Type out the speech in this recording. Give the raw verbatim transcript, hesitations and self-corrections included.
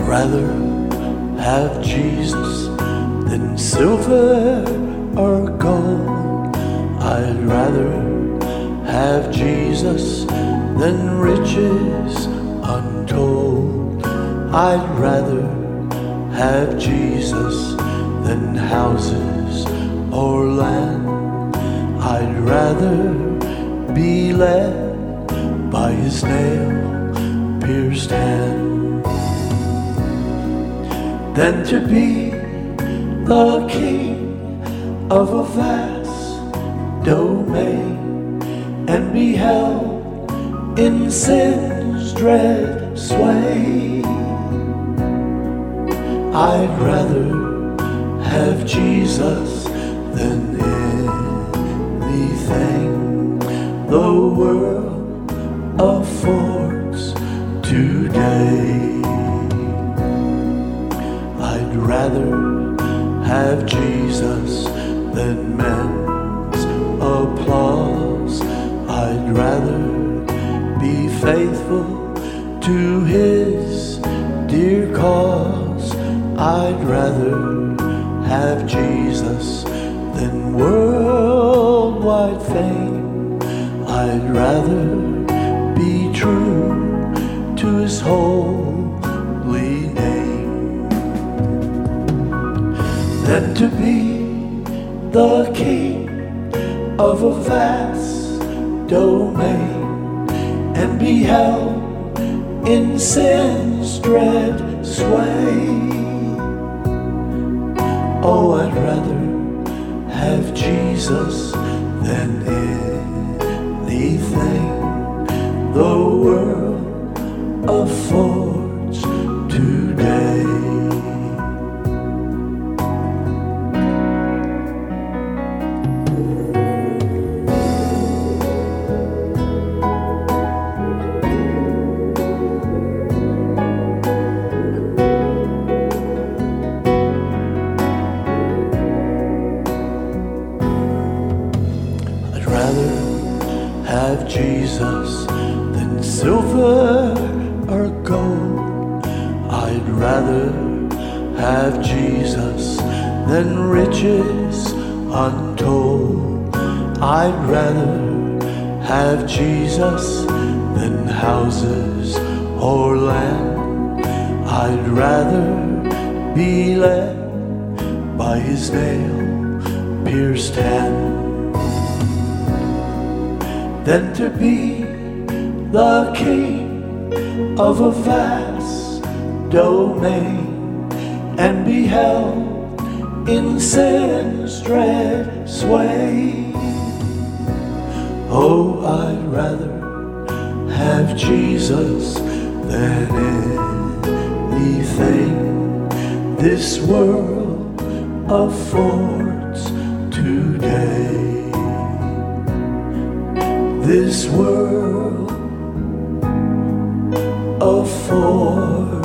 rather have Jesus than silver or gold. I'd rather have Jesus than riches untold. I'd rather have Jesus than houses or land. I'd rather be led by his nail-pierced hand than to be the king of a vast domain and be held in sin's dread sway. I'd rather have Jesus than anything the world affords today. I'd rather have Jesus than men's applause. I'd rather be faithful to his dear cause. I'd rather have Jesus than worldwide fame. I'd rather be true to his holy name than to be the king of a vast domain and be held in sin's dread sway. Oh, I'd rather have Jesus than anything the world affords today. I'd rather have Jesus than silver or gold. I'd rather have Jesus than riches untold. I'd rather have Jesus than houses or land. I'd rather be led by his nail-pierced hand than to be the king of a vast domain and be held in sin's dread sway. Oh, I'd rather have Jesus than anything this world affords today. This world affords